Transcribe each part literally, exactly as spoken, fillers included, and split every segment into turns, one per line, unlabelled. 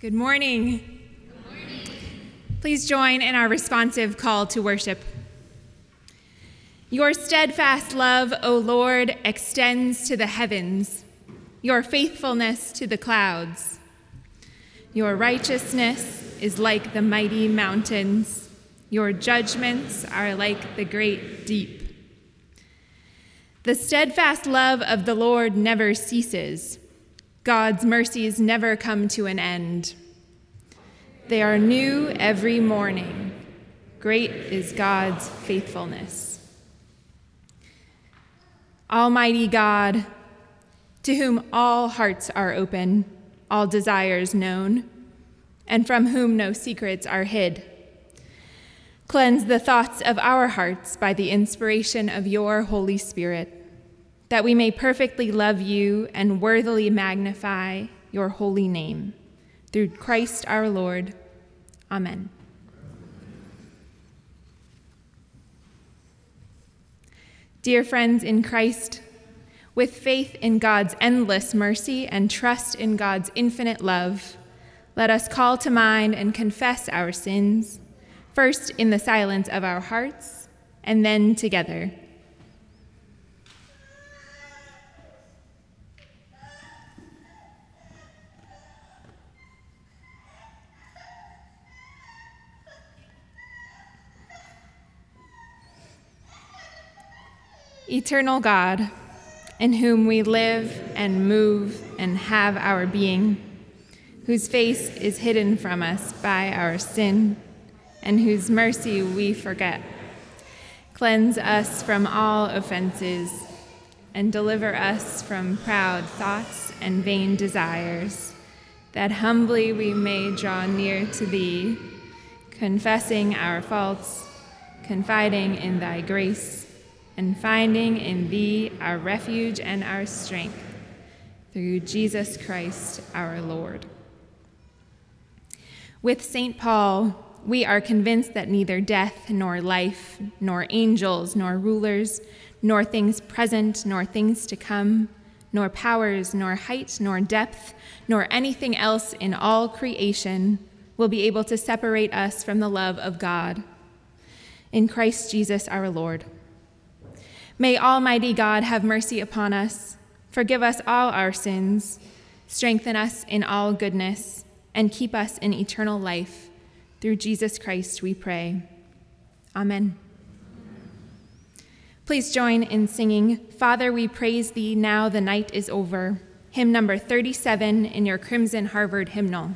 Good morning.
Good morning.
Please join in our responsive call to worship. Your steadfast love, O Lord, extends to the heavens, your faithfulness to the clouds. Your righteousness is like the mighty mountains. Your judgments are like the great deep. The steadfast love of the Lord never ceases. God's mercies never come to an end. They are new every morning. Great is God's faithfulness. Almighty God, to whom all hearts are open, all desires known, and from whom no secrets are hid, cleanse the thoughts of our hearts by the inspiration of your Holy Spirit, that we may perfectly love you and worthily magnify your holy name. Through Christ our Lord. Amen. Dear friends in Christ, with faith in God's endless mercy and trust in God's infinite love, let us call to mind and confess our sins, first in the silence of our hearts, and then together. Eternal God, in whom we live and move and have our being, whose face is hidden from us by our sin, and whose mercy we forget, cleanse us from all offenses, and deliver us from proud thoughts and vain desires, that humbly we may draw near to thee, confessing our faults, confiding in thy grace, and finding in thee our refuge and our strength, through Jesus Christ our Lord. With Saint Paul, we are convinced that neither death nor life, nor angels nor rulers, nor things present nor things to come, nor powers nor height nor depth, nor anything else in all creation will be able to separate us from the love of God in Christ Jesus our Lord. May Almighty God have mercy upon us, forgive us all our sins, strengthen us in all goodness, and keep us in eternal life. Through Jesus Christ we pray. Amen. Please join in singing, Father, we praise thee, now the night is over, hymn number thirty-seven in your Crimson Harvard hymnal.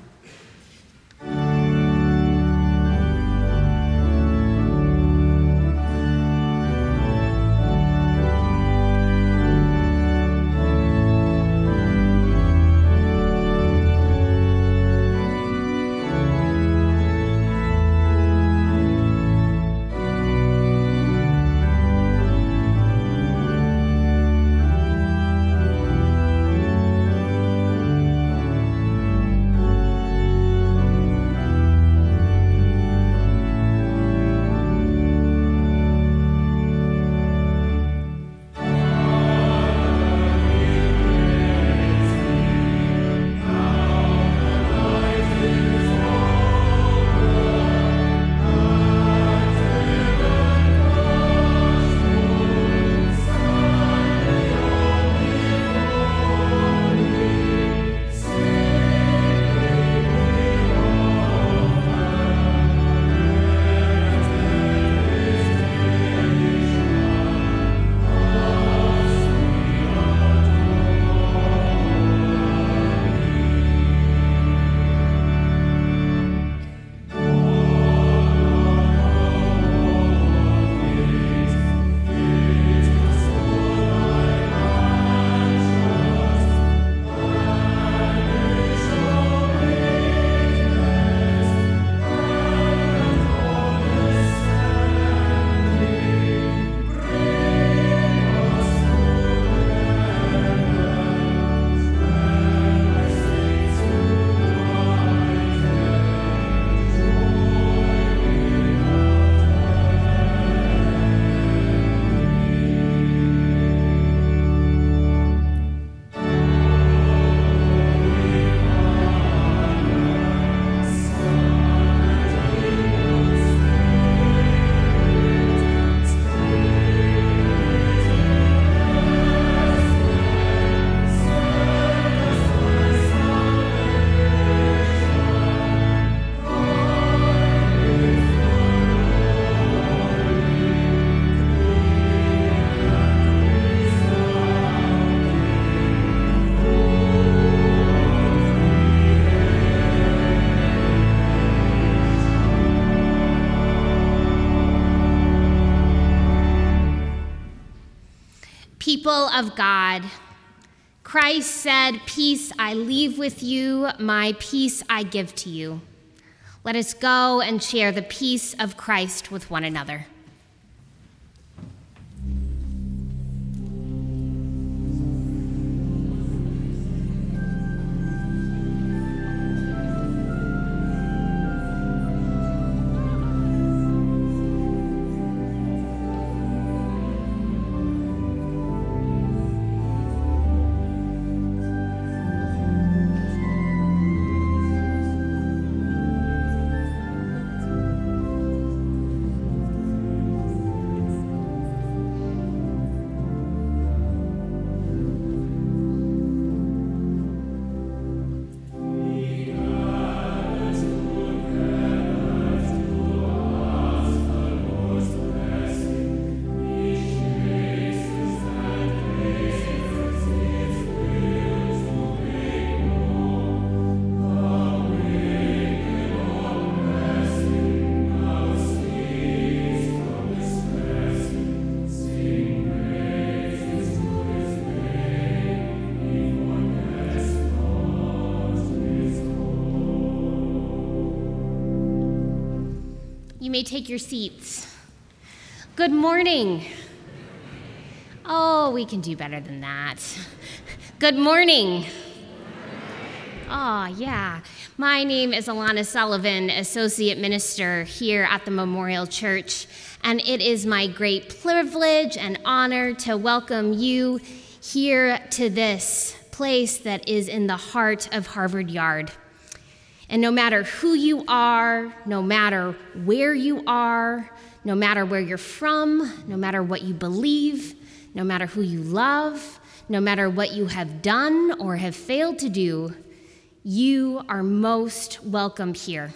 People of God, Christ said, "Peace I leave with you, my peace I give to you." Let us go and share the peace of Christ with one another. You may take your seats. Good morning. Oh, we can do better than that. Good morning. Oh, yeah. My name is Alana Sullivan, Associate Minister here at the Memorial Church, and it is my great privilege and honor to welcome you here to this place that is in the heart of Harvard Yard. And no matter who you are, no matter where you are, no matter where you're from, no matter what you believe, no matter who you love, no matter what you have done or have failed to do, you are most welcome here.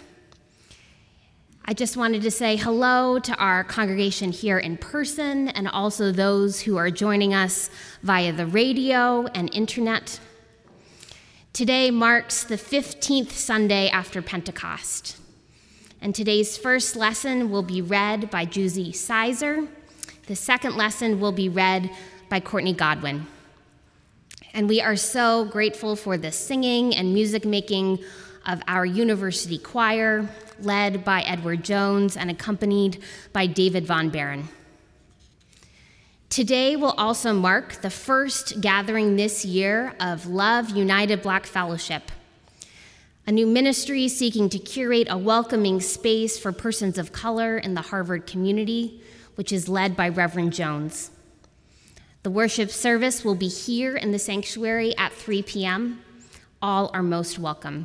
I just wanted to say hello to our congregation here in person and also those who are joining us via the radio and internet. Today marks the fifteenth Sunday after Pentecost, and today's first lesson will be read by Juzie Sizer. The second lesson will be read by Courtney Godwin. And we are so grateful for the singing and music making of our university choir, led by Edward Jones and accompanied by David Von Barron. Today will also mark the first gathering this year of Love United Black Fellowship, a new ministry seeking to curate a welcoming space for persons of color in the Harvard community, which is led by Reverend Jones. The worship service will be here in the sanctuary at three p.m. All are most welcome.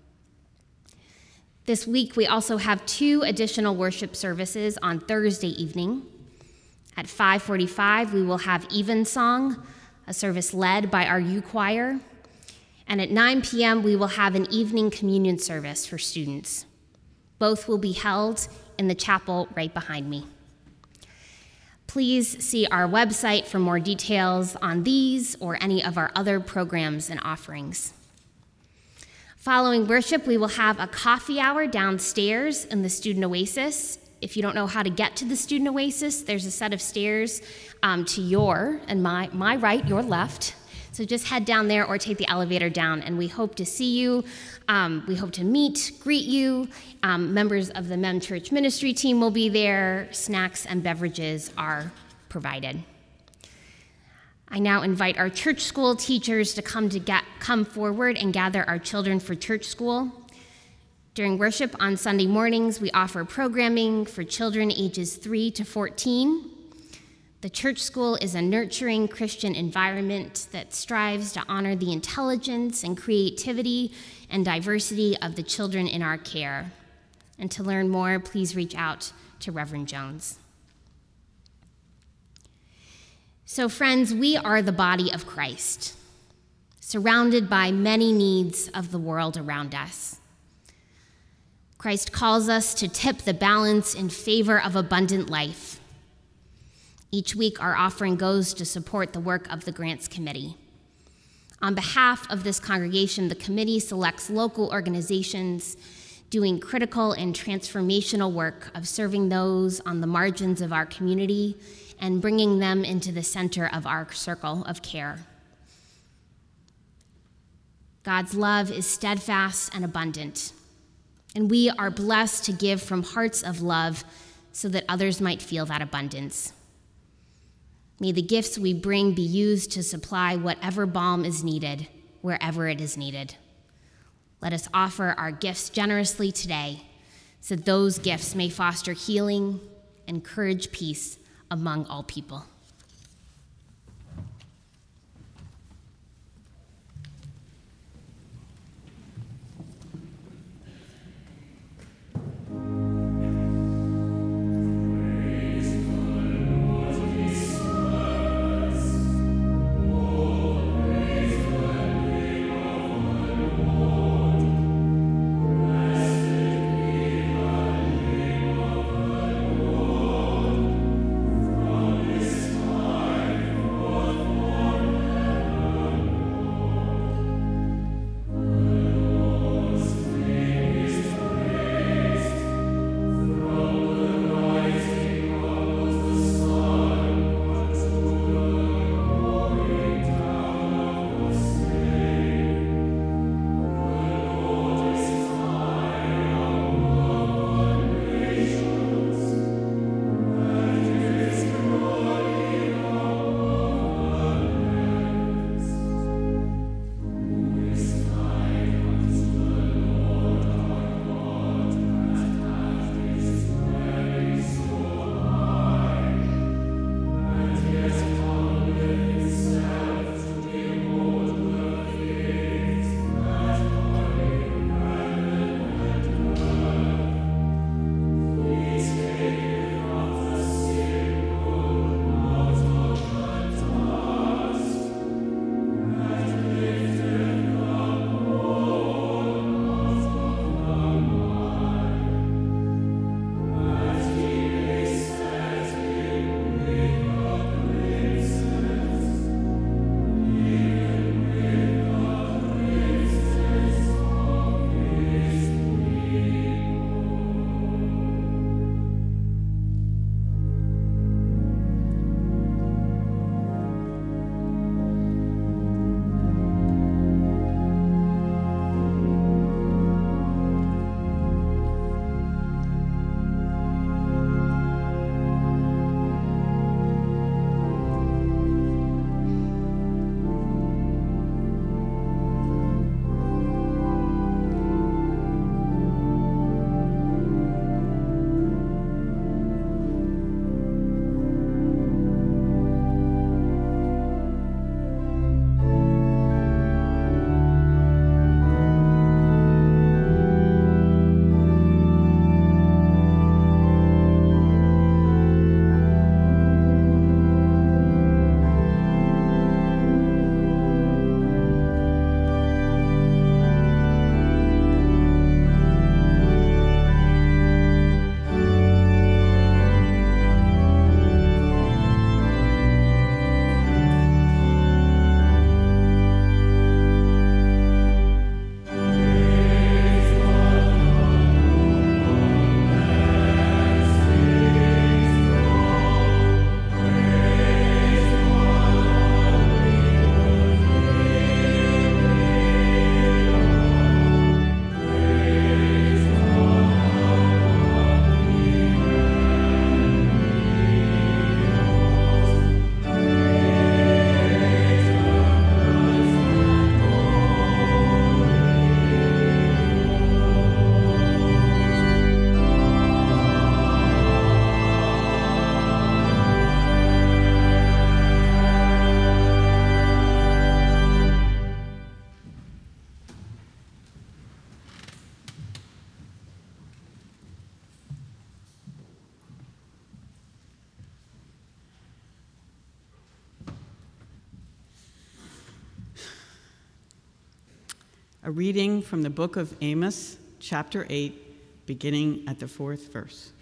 This week, we also have two additional worship services on Thursday evening. At five forty-five, we will have Evensong, a service led by our U Choir. And at nine p.m., we will have an evening communion service for students. Both will be held in the chapel right behind me. Please see our website for more details on these or any of our other programs and offerings. Following worship, we will have a coffee hour downstairs in the Student Oasis. If you don't know how to get to the Student Oasis, there's a set of stairs um, to your and my, my right, your left. So just head down there or take the elevator down, and we hope to see you. Um, we hope to meet, greet you. Um, members of the Mem Church Ministry team will be there. Snacks and beverages are provided. I now invite our church school teachers to come to get, come forward and gather our children for church school. During worship on Sunday mornings, we offer programming for children ages three to fourteen. The church school is a nurturing Christian environment that strives to honor the intelligence and creativity and diversity of the children in our care. And to learn more, please reach out to Reverend Jones. So friends, we are the body of Christ, surrounded by many needs of the world around us. Christ calls us to tip the balance in favor of abundant life. Each week, our offering goes to support the work of the Grants Committee. On behalf of this congregation, the committee selects local organizations doing critical and transformational work of serving those on the margins of our community and bringing them into the center of our circle of care. God's love is steadfast and abundant, and we are blessed to give from hearts of love so that others might feel that abundance. May the gifts we bring be used to supply whatever balm is needed, wherever it is needed. Let us offer our gifts generously today, so that those gifts may foster healing, encourage peace among all people.
A reading from the book of Amos, chapter eight, beginning at the fourth verse.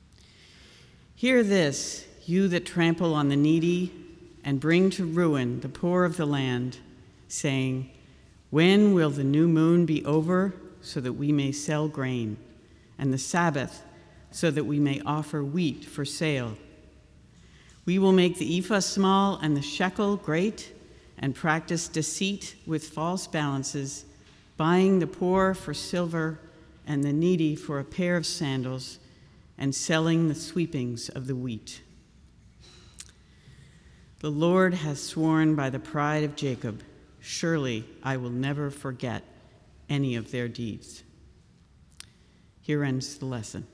Hear this, you that trample on the needy and bring to ruin the poor of the land, saying, when will the new moon be over so that we may sell grain, and the Sabbath so that we may offer wheat for sale? We will make the ephah small and the shekel great, and practice deceit with false balances, buying the poor for silver and the needy for a pair of sandals, and selling the sweepings of the wheat. The Lord has sworn by the pride of Jacob, surely I will never forget any of their deeds. Here ends the lesson.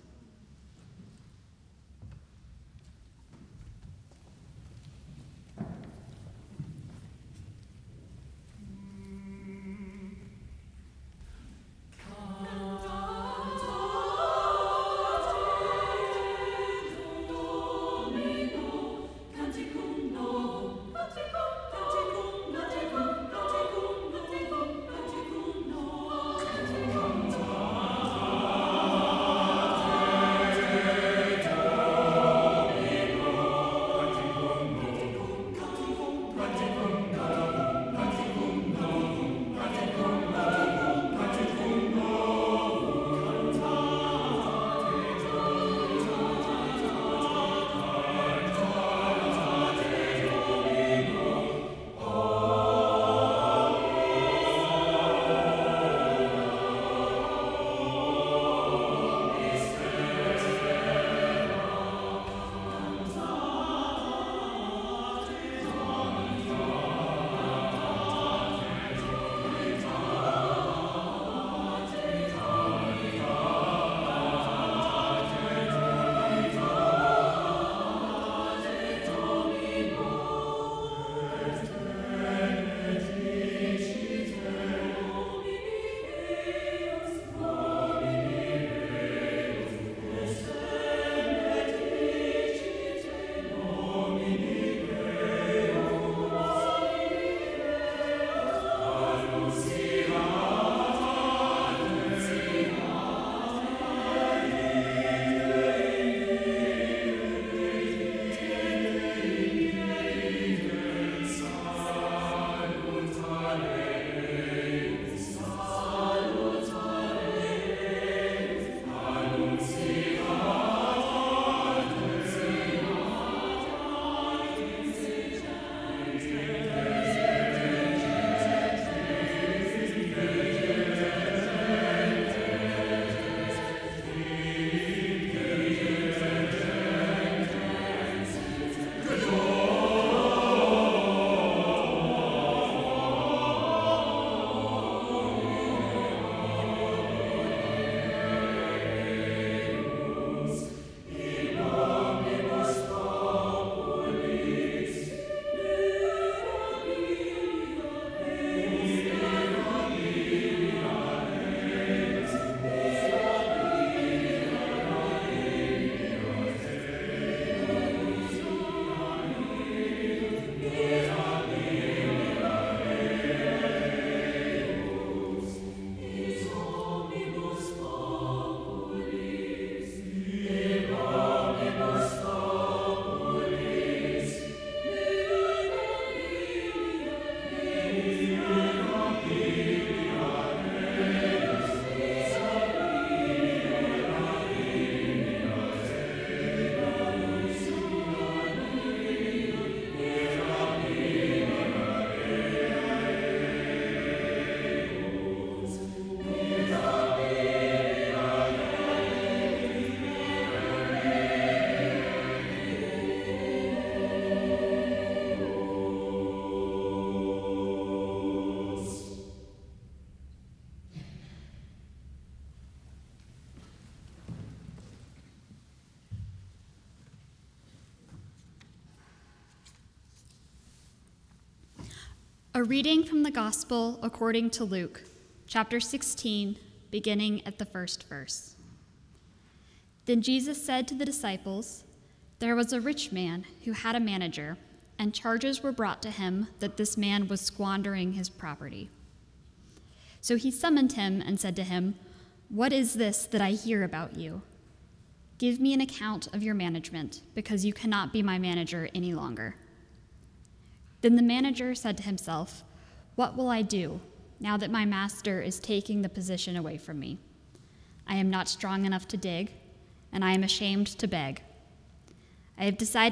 A reading from the Gospel according to Luke, chapter sixteen, beginning at the first verse. Then Jesus said to the disciples, "There was a rich man who had a manager, and charges were brought to him that this man was squandering his property. So he summoned him and said to him, 'What is this that I hear about you? Give me an account of your management, because you cannot be my manager any longer.' Then the manager said to himself, 'What will I do, now that my master is taking the position away from me? I am not strong enough to dig, and I am ashamed to beg. I have decided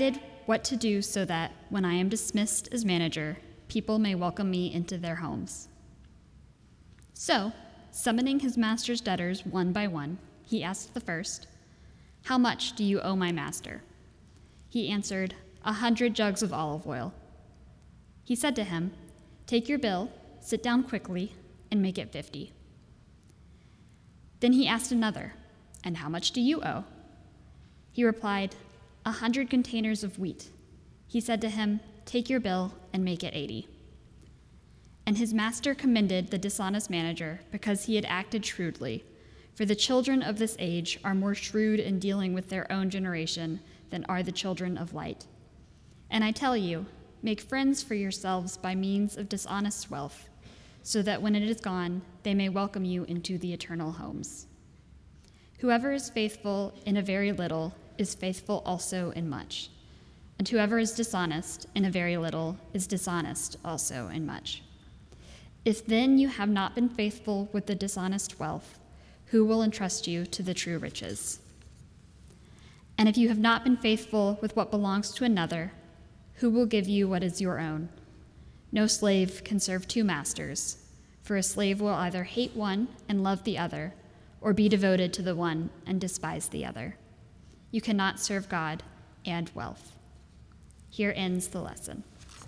what to do so that, when I am dismissed as manager, people may welcome me into their homes." So, summoning his master's debtors one by one, he asked the first, "How much do you owe my master?" He answered, "A hundred jugs of olive oil." He said to him, "Take your bill, sit down quickly, and make it fifty." Then he asked another, "And how much do you owe?" He replied, "A hundred containers of wheat." He said to him, "Take your bill and make it eighty." And his master commended the dishonest manager because he had acted shrewdly, for the children of this age are more shrewd in dealing with their own generation than are the children of light. And I tell you, make friends for yourselves by means of dishonest wealth, so that when it is gone, they may welcome you into the eternal homes. Whoever is faithful in a very little is faithful also in much, and whoever is dishonest in a very little is dishonest also in much. If then you have not been faithful with the dishonest wealth, who will entrust you to the true riches? And if you have not been faithful with what belongs to another, who will give you what is your own? No slave can serve two masters, for a slave will either hate one and love the other, or be devoted to the one and despise the other. You cannot serve God and wealth. Here ends the lesson.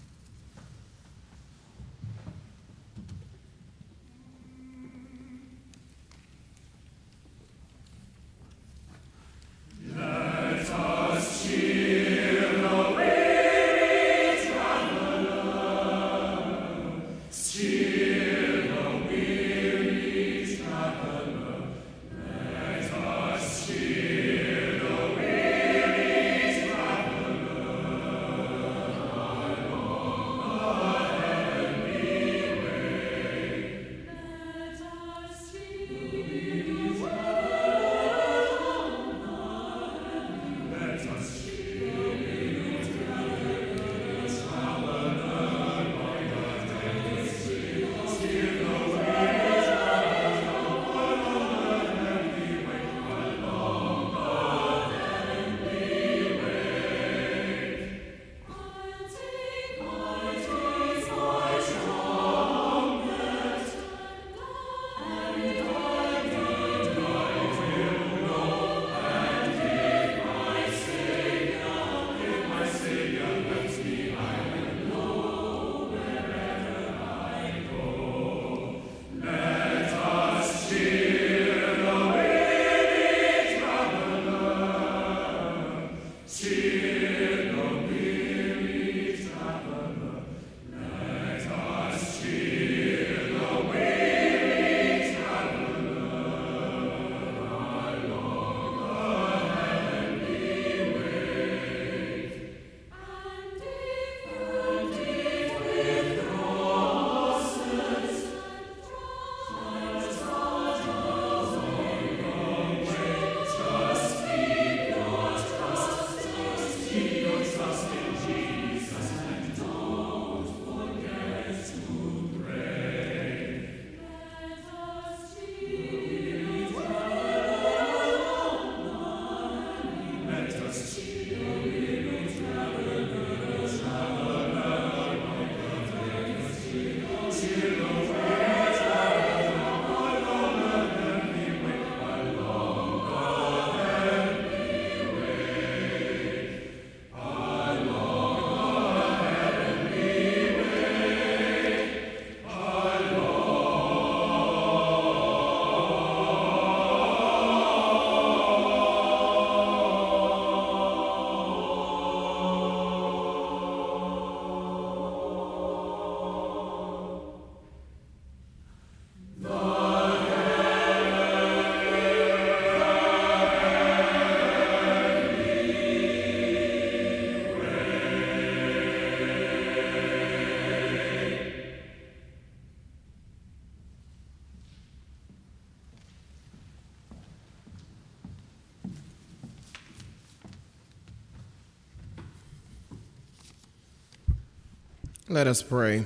Let us pray.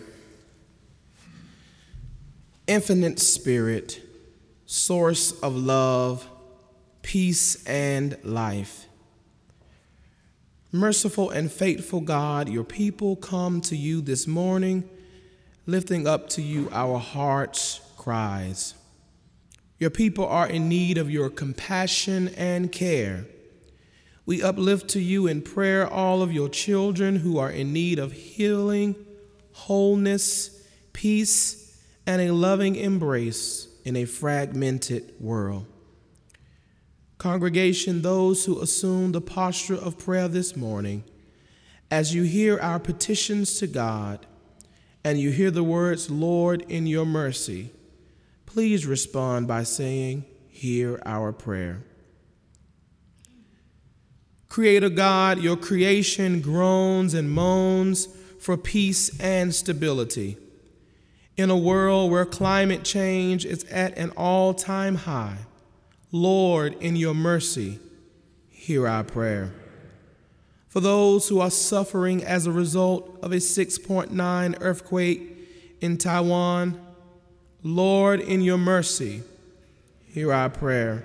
Infinite Spirit, source of love, peace, and life, Merciful and faithful God, your people come to you this morning, lifting up to you our hearts' cries. Your people are in need of your compassion and care. We uplift to you in prayer all of your children who are in need of healing, wholeness, peace, and a loving embrace in a fragmented world. Congregation, those who assume the posture of prayer this morning, as you hear our petitions to God and you hear the words, Lord, in your mercy, please respond by saying, hear our prayer. Creator God, your creation groans and moans for peace and stability. In a world where climate change is at an all-time high, Lord, in your mercy, hear our prayer. For those who are suffering as a result of a six point nine earthquake in Taiwan, Lord, in your mercy, hear our prayer.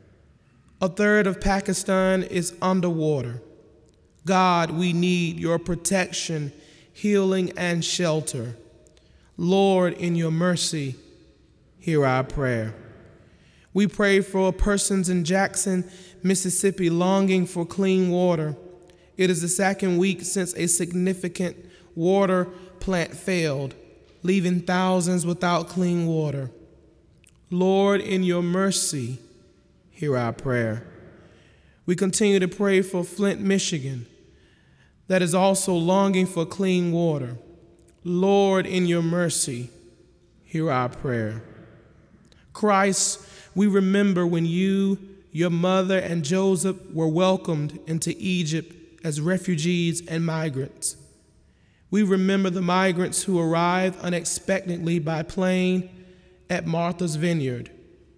A third of Pakistan is underwater. God, we need your protection, healing, and shelter. Lord, in your mercy, hear our prayer. We pray for persons in Jackson, Mississippi, longing for clean water. It is the second week since a significant water plant failed, leaving thousands without clean water. Lord, in your mercy, hear our prayer. We continue to pray for Flint, Michigan, that is also longing for clean water. Lord, in your mercy, hear our prayer. Christ, we remember when you, your mother, and Joseph were welcomed into Egypt as refugees and migrants. We remember the migrants who arrived unexpectedly by plane at Martha's Vineyard.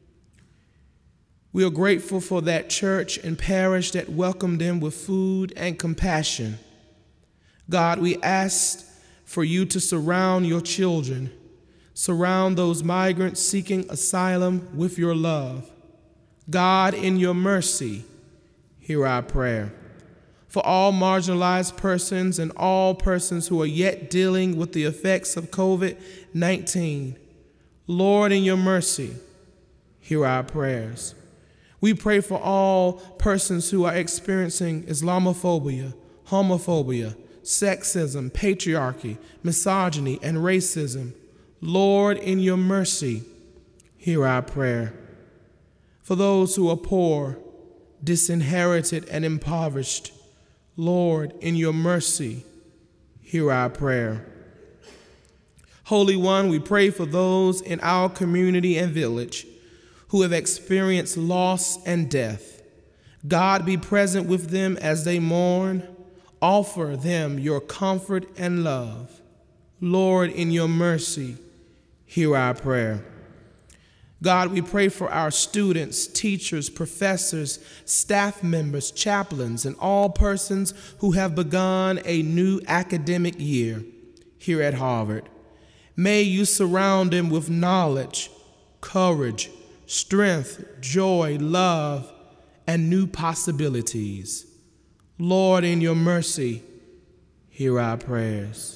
We are grateful for that church and parish that welcomed them with food and compassion. God, we ask for you to surround your children. Surround those migrants seeking asylum with your love. God, in your mercy, hear our prayer. For all marginalized persons and all persons who are yet dealing with the effects of covid nineteen, Lord, in your mercy, hear our prayers. We pray for all persons who are experiencing Islamophobia, homophobia, sexism, patriarchy, misogyny, and racism. Lord, in your mercy, hear our prayer. For those who are poor, disinherited, and impoverished, Lord, in your mercy, hear our prayer. Holy One, we pray for those in our community and village who have experienced loss and death. God, be present with them as they mourn. Offer them your comfort and love. Lord, in your mercy, hear our prayer. God, we pray for our students, teachers, professors, staff members, chaplains, and all persons who have begun a new academic year here at Harvard. May you surround them with knowledge, courage, strength, joy, love, and new possibilities. Lord, in your mercy, hear our prayers.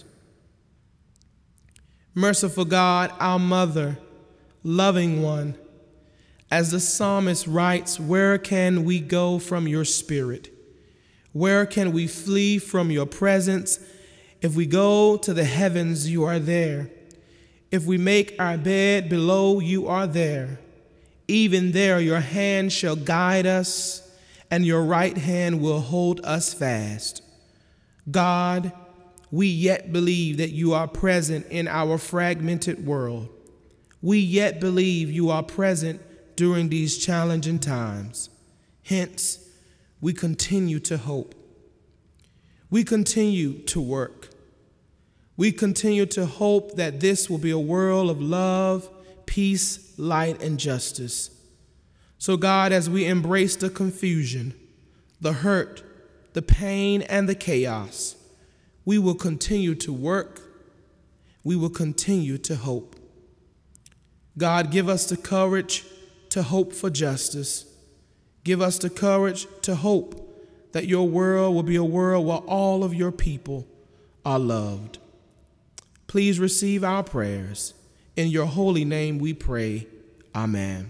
Merciful God, our mother, loving one, as the psalmist writes, where can we go from your spirit? Where can we flee from your presence? If we go to the heavens, you are there. If we make our bed below, you are there. Even there your hand shall guide us, and your right hand will hold us fast. God, we yet believe that you are present in our fragmented world. We yet believe you are present during these challenging times. Hence, we continue to hope. We continue to work. We continue to hope that this will be a world of love, peace, light, and justice. So God, as we embrace the confusion, the hurt, the pain, and the chaos, we will continue to work. We will continue to hope. God, give us the courage to hope for justice. Give us the courage to hope that your world will be a world where all of your people are loved. Please receive our prayers. In your holy name we pray. Amen.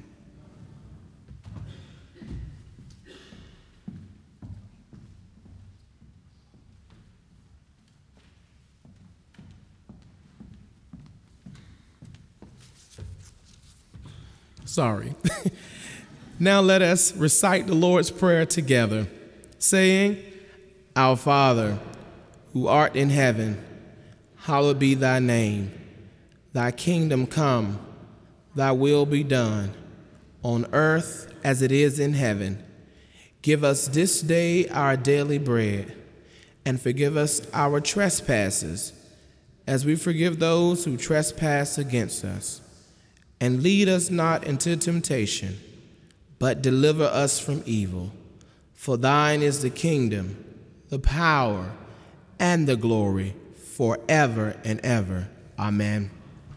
Sorry. Now let us recite the Lord's Prayer together, saying, Our Father, who art in heaven, hallowed be thy name. Thy kingdom come, thy will be done, on earth as it is in heaven. Give us this day our daily bread, and forgive us our trespasses, as we forgive those who trespass against us. And lead us not into temptation, but deliver us from evil. For thine is the kingdom, the power, and the glory, forever and ever. Amen.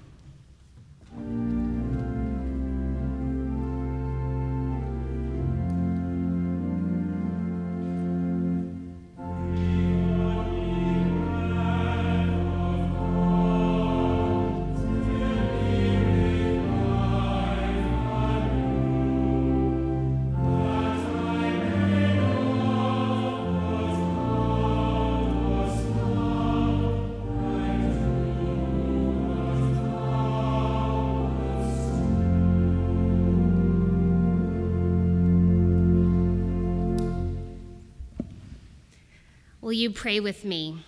Will you pray with me?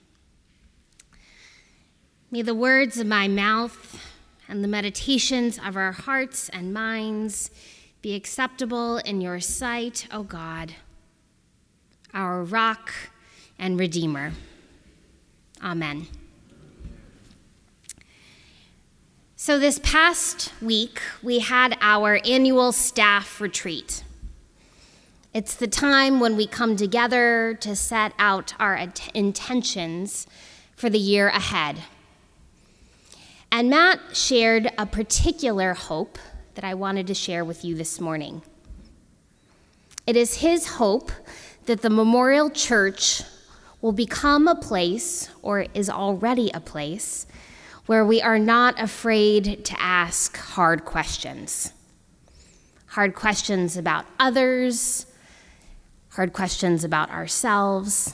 May the words of my mouth and the meditations of our hearts and minds be acceptable in your sight, O God, our rock and redeemer. Amen. So this past week, we had our annual staff retreat. It's the time when we come together to set out our int- intentions for the year ahead. And Matt shared a particular hope that I wanted to share with you this morning. It is his hope that the Memorial Church will become a place, or is already a place, where we are not afraid to ask hard questions. Hard questions about others, hard questions about ourselves.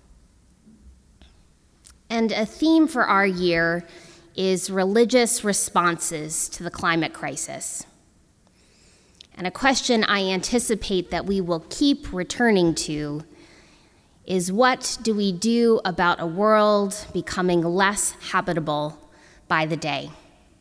And a theme for our year is religious responses to the climate crisis. And a question I anticipate that we will keep returning to is, what do we do about a world becoming less habitable by the day?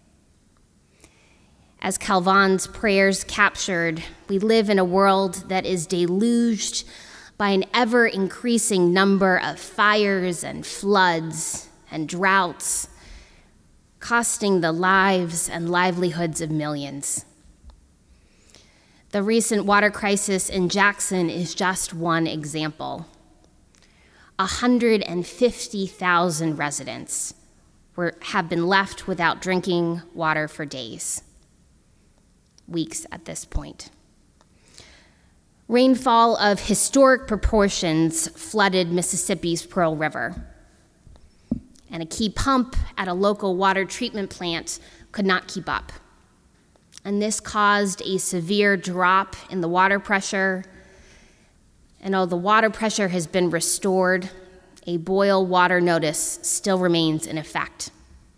As Calvin's prayers captured, we live in a world that is deluged by an ever-increasing number of fires and floods and droughts, costing the lives and livelihoods of millions. The recent water crisis in Jackson is just one example. one hundred fifty thousand residents were, have been left without drinking water for days. Weeks at this point. Rainfall of historic proportions flooded Mississippi's Pearl River, and a key pump at a local water treatment plant could not keep up. And this caused a severe drop in the water pressure, and although the water pressure has been restored, a boil water notice still remains in effect.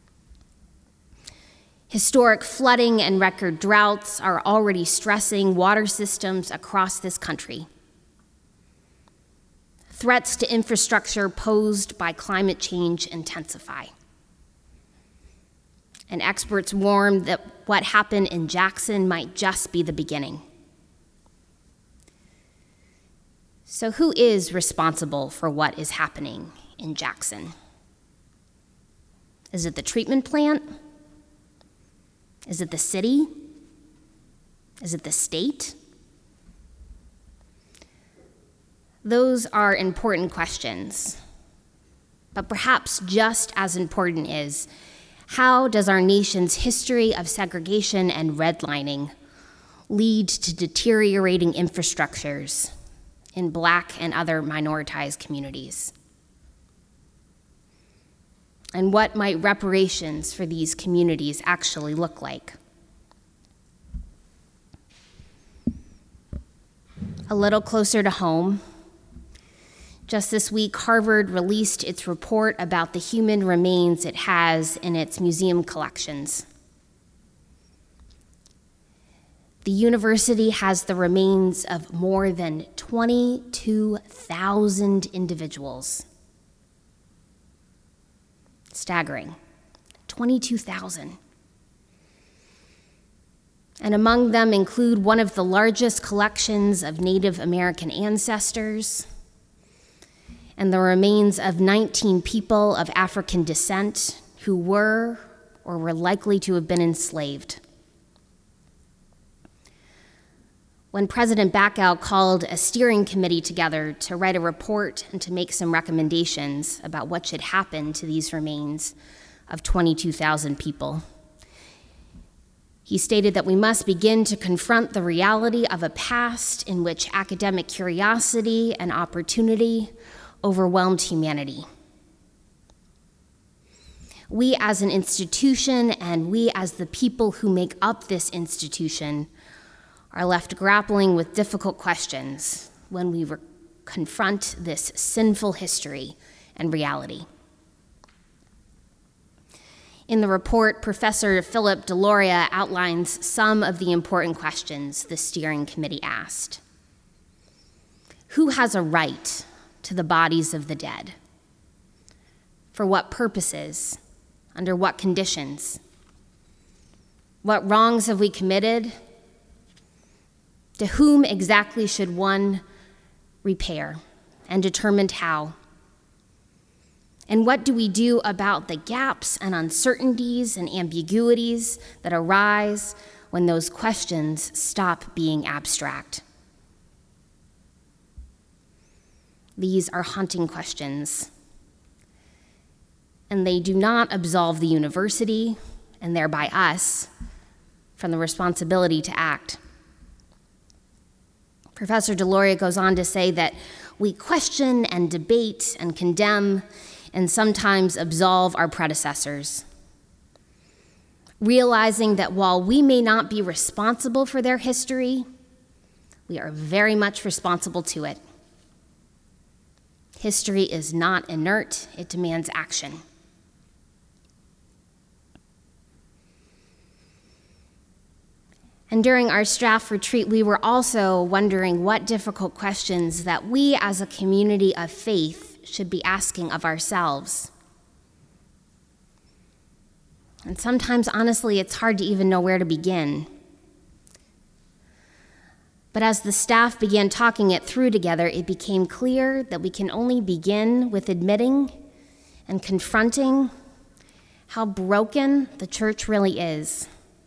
Historic flooding and record droughts are already stressing water systems across this country. Threats to infrastructure posed by climate change intensify. And experts warn that what happened in Jackson might just be the beginning. So who is responsible for what is happening in Jackson? Is it the treatment plant? Is it the city? Is it the state? Those are important questions. But perhaps just as important is, how does our nation's history of segregation and redlining lead to deteriorating infrastructures in Black and other minoritized communities? And what might reparations for these communities actually look like? A little closer to home, just this week, Harvard released its report about the human remains it has in its museum collections. The university has the remains of more than twenty-two thousand individuals. Staggering, twenty-two thousand. And among them include one of the largest collections of Native American ancestors and the remains of nineteen people of African descent who were or were likely to have been enslaved. When President Bacow called a steering committee together to write a report and to make some recommendations about what should happen to these remains of twenty-two thousand people, he stated that we must begin to confront the reality of a past in which academic curiosity and opportunity overwhelmed humanity. We as an institution and we as the people who make up this institution are left grappling with difficult questions when we re- confront this sinful history and reality. In the report, Professor Philip Deloria outlines some of the important questions the steering committee asked. Who has a right to the bodies of the dead? For what purposes? Under what conditions? What wrongs have we committed? To whom exactly should one repair, and determined how? And what do we do about the gaps and uncertainties and ambiguities that arise when those questions stop being abstract? These are haunting questions, and they do not absolve the university, and thereby us, from the responsibility to act. Professor Deloria goes on to say that we question and debate and condemn and sometimes absolve our predecessors, realizing that while we may not be responsible for their history, we are very much responsible to it. History is not inert, it demands action. And during our staff retreat, we were also wondering what difficult questions that we as a community of faith should be asking of ourselves. And sometimes, honestly, it's hard to even know where to begin. But as the staff began talking it through together, it became clear that we can only begin with admitting and confronting how broken the church really is.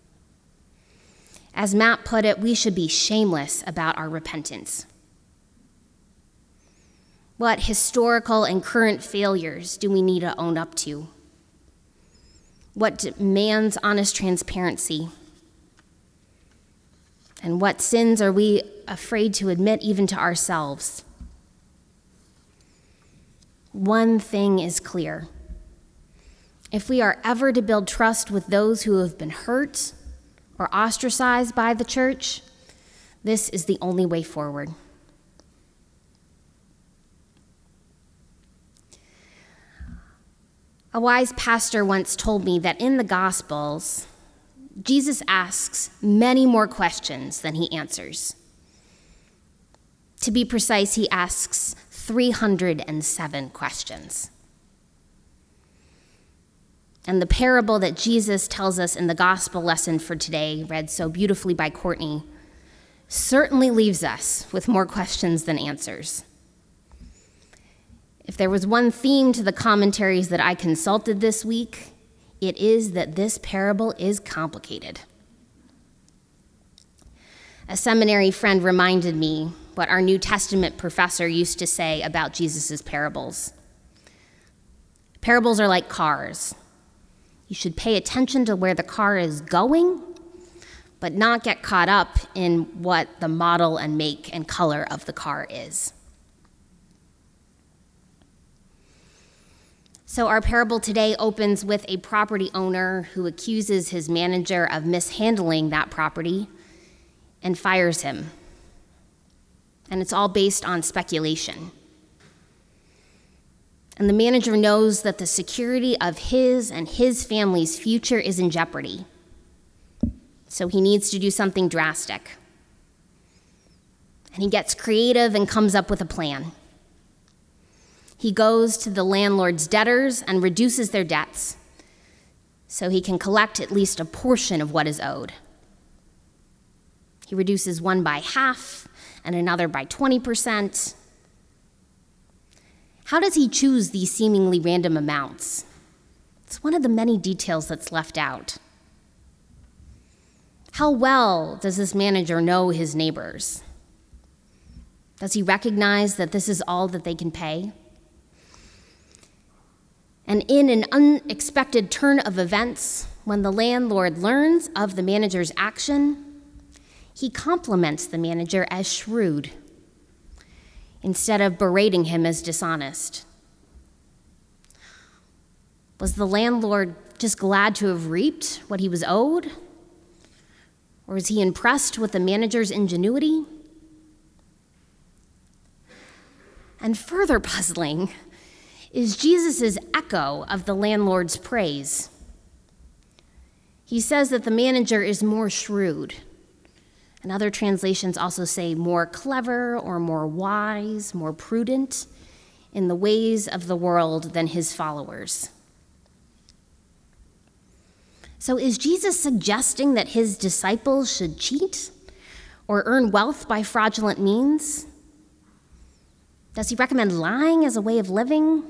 As Matt put it, we should be shameless about our repentance. What historical and current failures do we need to own up to? What demands honest transparency? And what sins are we afraid to admit even to ourselves? One thing is clear. If we are ever to build trust with those who have been hurt or ostracized by the church, this is the only way forward. A wise pastor once told me that in the Gospels, Jesus asks many more questions than he answers. To be precise, he asks three hundred seven questions. And the parable that Jesus tells us in the gospel lesson for today, read so beautifully by Courtney, certainly leaves us with more questions than answers. If there was one theme to the commentaries that I consulted this week, it is that this parable is complicated. A seminary friend reminded me what our New Testament professor used to say about Jesus' parables. Parables are like cars. You should pay attention to where the car is going, but not get caught up in what the model and make and color of the car is. So our parable today opens with a property owner who accuses his manager of mishandling that property and fires him. And it's all based on speculation. And the manager knows that the security of his and his family's future is in jeopardy. So he needs to do something drastic. And he gets creative and comes up with a plan. He goes to the landlord's debtors and reduces their debts so he can collect at least a portion of what is owed. He reduces one by half and another by twenty percent. How does he choose these seemingly random amounts? It's one of the many details that's left out. How well does this manager know his neighbors? Does he recognize that this is all that they can pay? And in an unexpected turn of events, when the landlord learns of the manager's action, he compliments the manager as shrewd instead of berating him as dishonest. Was the landlord just glad to have reaped what he was owed? Or was he impressed with the manager's ingenuity? And further puzzling is Jesus' echo of the landlord's praise. He says that the manager is more shrewd. And other translations also say more clever or more wise, more prudent in the ways of the world than his followers. So is Jesus suggesting that his disciples should cheat or earn wealth by fraudulent means? Does he recommend lying as a way of living?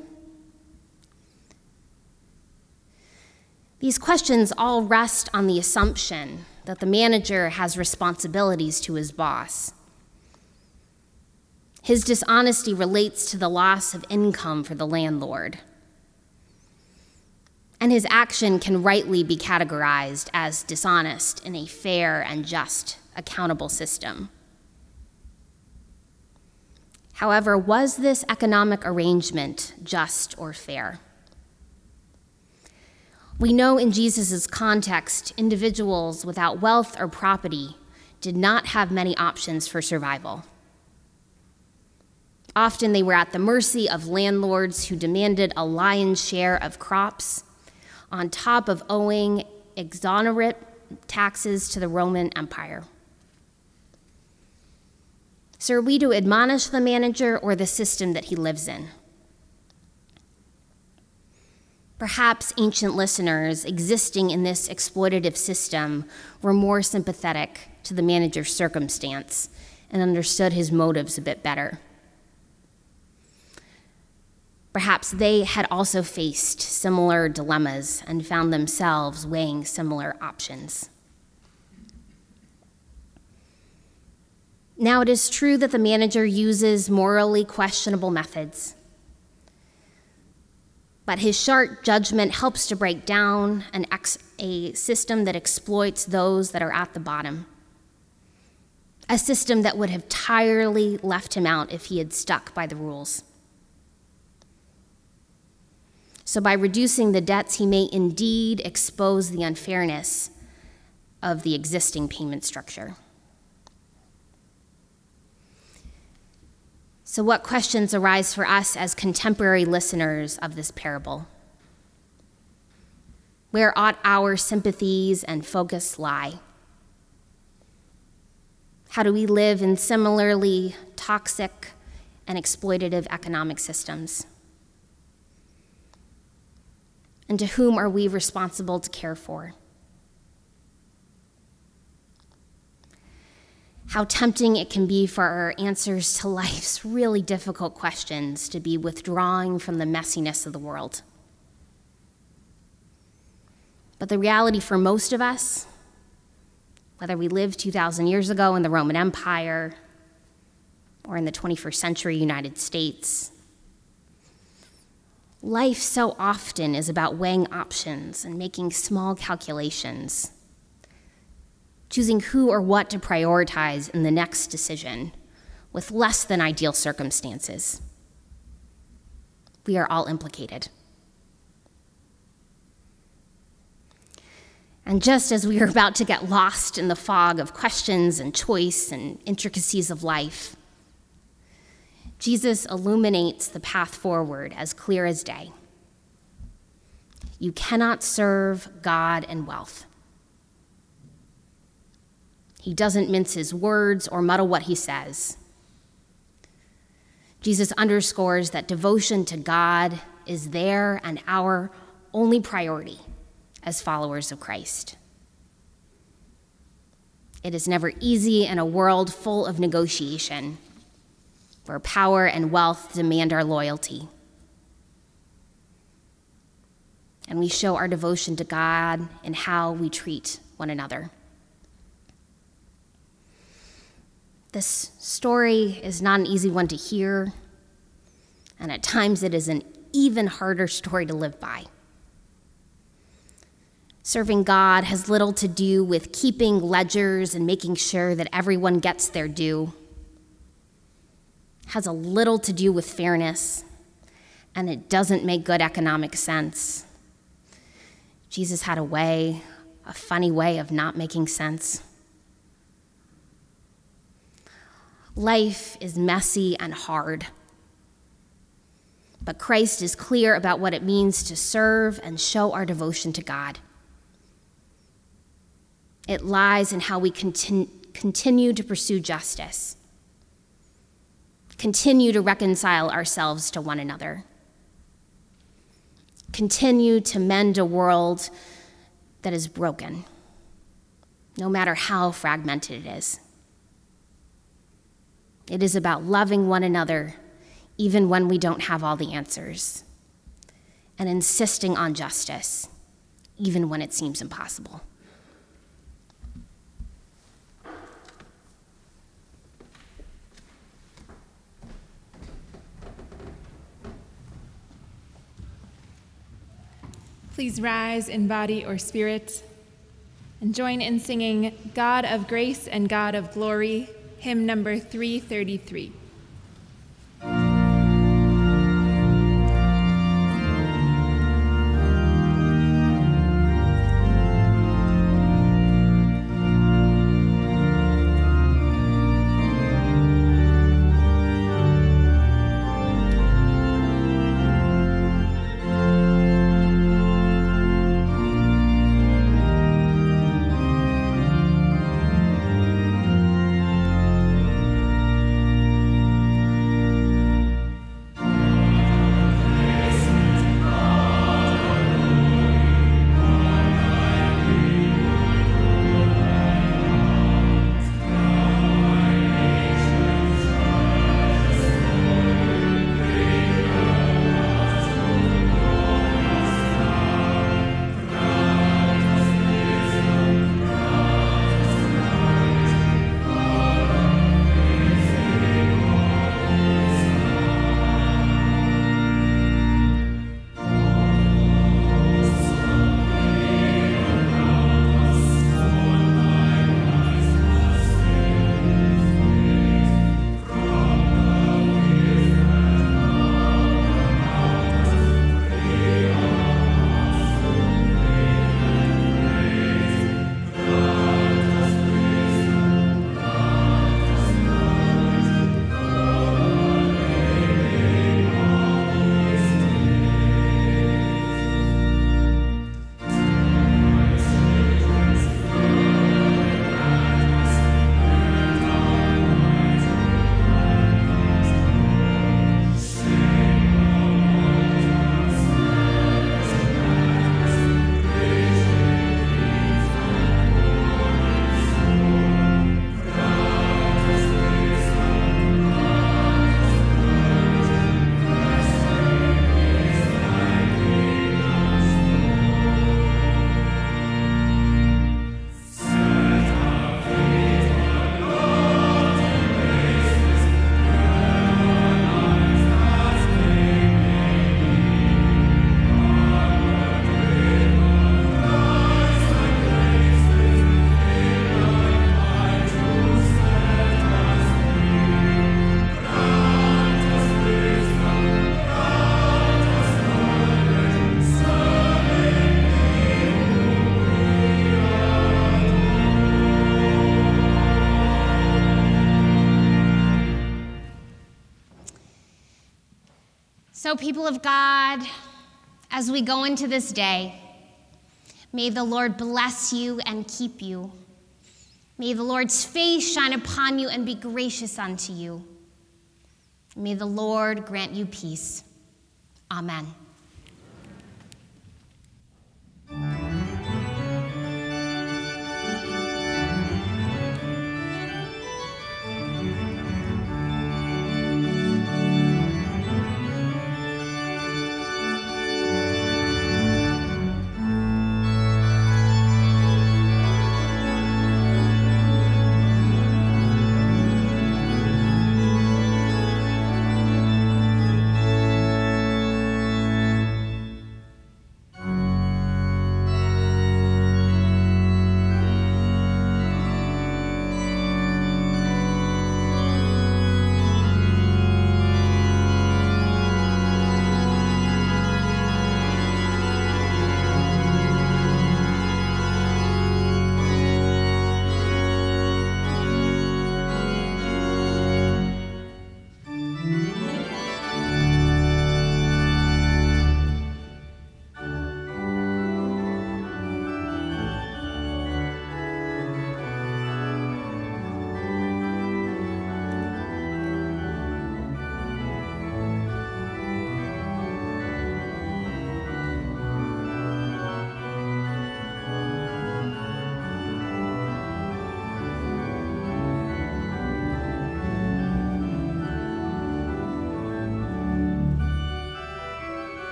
These questions all rest on the assumption that the manager has responsibilities to his boss. His dishonesty relates to the loss of income for the landlord. And his action can rightly be categorized as dishonest in a fair and just, accountable system. However, was this economic arrangement just or fair? We know in Jesus' context, individuals without wealth or property did not have many options for survival. Often they were at the mercy of landlords who demanded a lion's share of crops, on top of owing exonerate taxes to the Roman Empire. So are we to admonish the manager or the system that he lives in? Perhaps ancient listeners existing in this exploitative system were more sympathetic to the manager's circumstance and understood his motives a bit better. Perhaps they had also faced similar dilemmas and found themselves weighing similar options. Now, it is true that the manager uses morally questionable methods, but his sharp judgment helps to break down an ex- a system that exploits those that are at the bottom, a system that would have entirely left him out if he had stuck by the rules. So by reducing the debts, he may indeed expose the unfairness of the existing payment structure. So what questions arise for us as contemporary listeners of this parable? Where ought our sympathies and focus lie? How do we live in similarly toxic and exploitative economic systems? And to whom are we responsible to care for? How tempting it can be for our answers to life's really difficult questions to be withdrawing from the messiness of the world. But the reality for most of us, whether we lived two thousand years ago in the Roman Empire or in the twenty-first century United States, life so often is about weighing options and making small calculations, choosing who or what to prioritize in the next decision with less than ideal circumstances. We are all implicated. And just as we are about to get lost in the fog of questions and choice and intricacies of life, Jesus illuminates the path forward as clear as day. You cannot serve God and wealth. He doesn't mince his words or muddle what he says. Jesus underscores that devotion to God is their and our only priority as followers of Christ. It is never easy in a world full of negotiation, where power and wealth demand our loyalty. And we show our devotion to God in how we treat one another. This story is not an easy one to hear, and at times it is an even harder story to live by. Serving God has little to do with keeping ledgers and making sure that everyone gets their due. It has a little to do with fairness, and it doesn't make good economic sense. Jesus had a way, a funny way of not making sense. Life is messy and hard, but Christ is clear about what it means to serve and show our devotion to God. It lies in how we continue, continue to pursue justice, continue to reconcile ourselves to one another, continue to mend a world that is broken, no matter how fragmented it is. It is about loving one another even when we don't have all the answers, and insisting on justice even when it seems impossible.
Please rise in body or spirit and join in singing God of Grace and God of Glory, hymn number three thirty-three.
So, people of God, as we go into this day, may the Lord bless you and keep you. May the Lord's face shine upon you and be gracious unto you. May the Lord grant you peace. Amen.